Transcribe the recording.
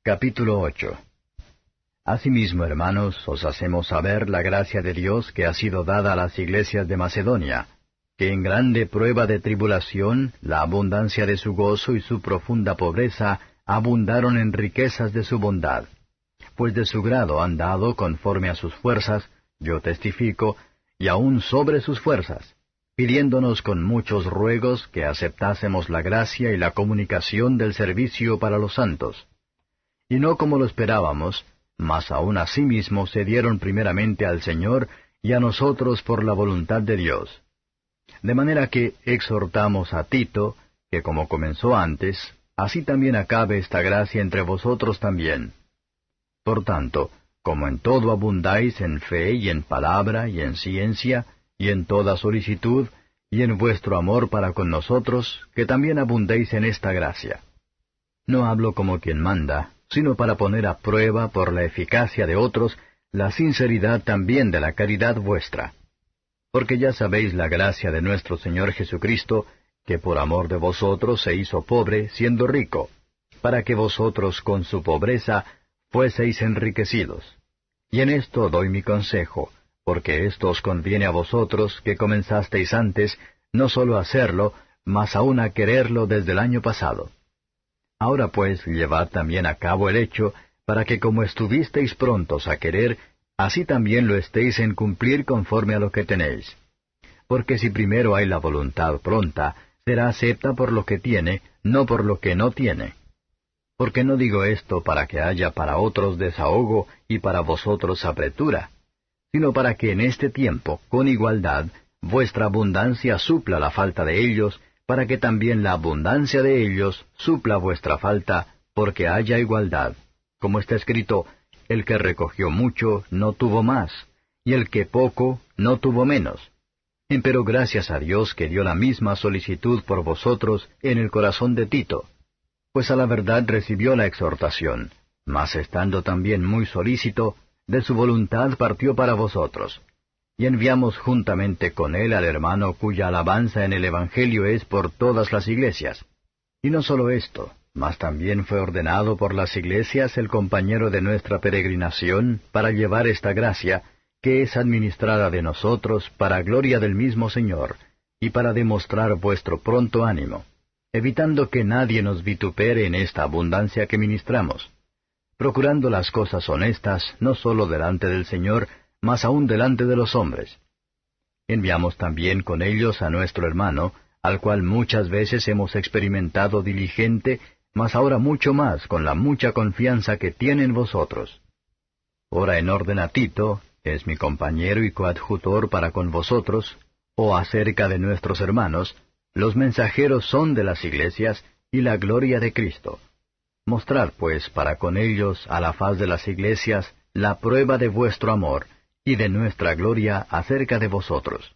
Capítulo 8. Asimismo, hermanos, os hacemos saber la gracia de Dios que ha sido dada a las iglesias de Macedonia, que en grande prueba de tribulación, la abundancia de su gozo y su profunda pobreza abundaron en riquezas de su bondad. Pues de su grado han dado conforme a sus fuerzas, yo testifico, y aun sobre sus fuerzas, pidiéndonos con muchos ruegos que aceptásemos la gracia y la comunicación del servicio para los santos. Y no como lo esperábamos, mas aun asimismo se dieron primeramente al Señor y a nosotros por la voluntad de Dios. De manera que exhortamos a Tito, que como comenzó antes, así también acabe esta gracia entre vosotros también. Por tanto, como en todo abundáis en fe y en palabra y en ciencia, y en toda solicitud, y en vuestro amor para con nosotros, que también abundéis en esta gracia. No hablo como quien manda, sino para poner a prueba por la eficacia de otros la sinceridad también de la caridad vuestra. Porque ya sabéis la gracia de nuestro Señor Jesucristo, que por amor de vosotros se hizo pobre, siendo rico, para que vosotros con su pobreza fueseis enriquecidos. Y en esto doy mi consejo, porque esto os conviene a vosotros, que comenzasteis antes, no sólo a hacerlo, mas aún a quererlo desde el año pasado. Ahora pues llevad también a cabo el hecho, para que como estuvisteis prontos a querer, así también lo estéis en cumplir conforme a lo que tenéis. Porque si primero hay la voluntad pronta, será acepta por lo que tiene, no por lo que no tiene. Porque no digo esto para que haya para otros desahogo y para vosotros apretura, sino para que en este tiempo, con igualdad, vuestra abundancia supla la falta de ellos, para que también la abundancia de ellos supla vuestra falta, porque haya igualdad. Como está escrito, el que recogió mucho no tuvo más, y el que poco no tuvo menos. Empero gracias a Dios que dio la misma solicitud por vosotros en el corazón de Tito, pues a la verdad recibió la exhortación, mas estando también muy solícito, de su voluntad partió para vosotros. Y enviamos juntamente con él al hermano cuya alabanza en el Evangelio es por todas las iglesias. Y no solo esto, mas también fue ordenado por las iglesias el compañero de nuestra peregrinación para llevar esta gracia, que es administrada de nosotros para gloria del mismo Señor, y para demostrar vuestro pronto ánimo, evitando que nadie nos vitupere en esta abundancia que ministramos, procurando las cosas honestas no sólo delante del Señor, mas aún delante de los hombres. Enviamos también con ellos a nuestro hermano, al cual muchas veces hemos experimentado diligente, mas ahora mucho más con la mucha confianza que tiene en vosotros. Ora en orden a Tito, es mi compañero y coadjutor para con vosotros, o acerca de nuestros hermanos, los mensajeros son de las iglesias y la gloria de Cristo. Mostrad pues para con ellos a la faz de las iglesias la prueba de vuestro amor, y de nuestra gloria acerca de vosotros.